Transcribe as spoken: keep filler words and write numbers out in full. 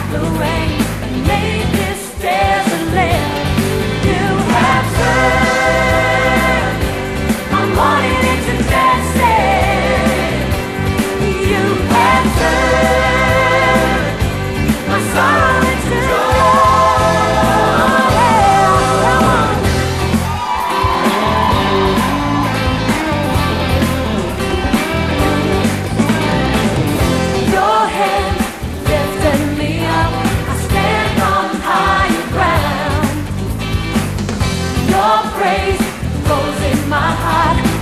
the rain and made this desert land. You have turned my morning into dancing. You have turned my sorrow into joy. Your hand lifted me up. I stand on higher ground. Your praise goes in my heart.